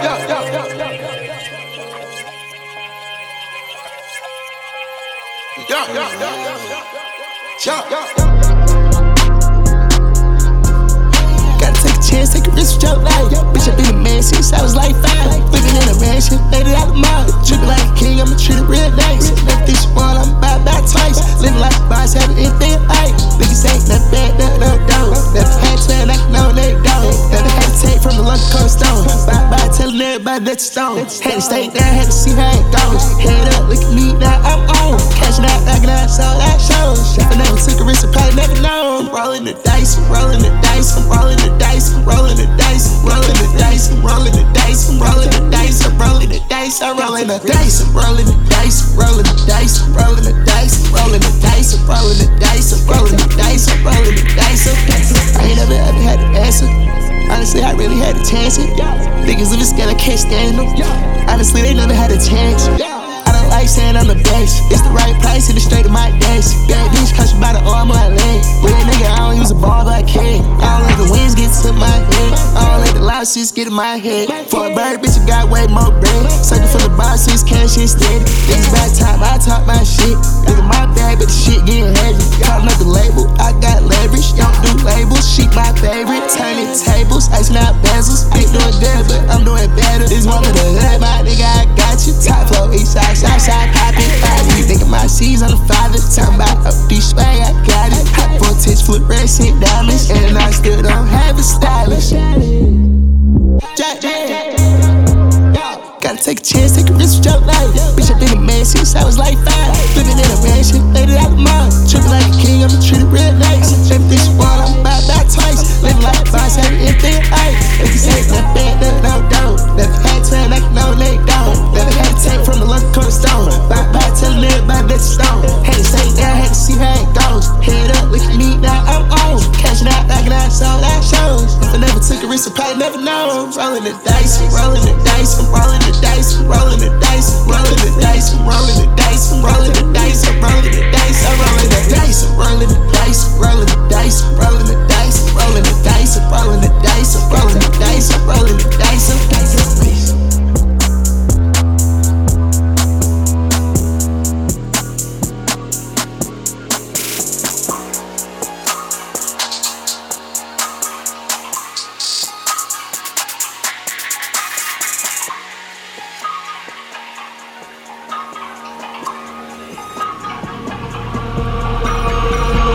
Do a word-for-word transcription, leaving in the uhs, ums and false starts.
Yeah, yeah, yeah, yeah, yeah. Gotta take a chance, take a risk with your life. Bitch, I been a man since I was like five. Living in a mansion, made it out the mud. Drippin' like a king, I'ma treat it real nice. Everything she want, I'm about about twice. Living like a boss, having anything like. Niggas ain't nothing bad, nothing no dough. Never had to, and I can know they don't. Never had to take from the London cold stone. Bye bye, telling everybody that you stone. Had to stay down, had to see how it goes. Head up, look at me, now I'm on. Cashing out, knocking out, sold out shows. If I never took a risk, I probably never known. Rolling the dice, I'm rolling the dice, I'm rolling the dice, I'm rolling the dice, I'm rolling the dice, I'm rolling the dice, I'm rolling the dice, I'm rolling the dice, I'm rolling the dice, I'm rolling the dice, I'm rolling the dice, I'm rolling the dice, I'm rolling the dice, I'm rolling the dice, I'm rolling the dice, I'm rolling the dice. I ain't never ever had to answer. Honestly, I really had to chance it. Niggas in the scale, I can't stand them. Honestly, they never had a chance. I don't like saying I'm the best. It's the right price, hit it straight to my desk. Bad bitch, cause you by the arm of my leg. Real nigga, I don't use a ball, but I can. I don't let the winds get to my head. I don't let the losses get in my head. For a bird, bitch, I got way more bread. Sucking for the bosses, cash instead. Niggas back time, I talk my shit. Nigga, my bag, but the shit getting heavy. Calling up the label, I got leverage. Don't do labels, sheep my favorite. Turning tables, icing out bezels. Ain't doing good, but I'm doing better. This one of the hood, my nigga, I got you. Top flow, east side, south side, poppin', five. Thinking my C's on the father. Talking about up these swag, I got it. Hot voltage, flip red, shit diamonds. And I still don't have a stylist. Jack, Jack. Gotta take a chance, take a risk with your life. Bitch, I been a man since I was like five. Living in a mansion, made it out the mud. Trippin' like a king, I'ma treat it real nice. Everything she want, I'm about about twice. Living like a boss, having anything like. If you say nothing bad, nothing no don't. Never had to, and I can know they don't. Never had to take from the London cold stone. Bye bye, telling everybody that you stone. Had to stay down, had to see how it goes. Head up, look at me, now I'm on. Cashing out, knocking out, sold out shows. If I never took a risk, I probably never know. Rolling the dice, rolling the dice, I'm rolling the dice, I'm rolling the dice, I'm rolling the dice, I'm rolling the dice, I'm rolling the dice, I'm rolling the dice, I'm rolling the dice.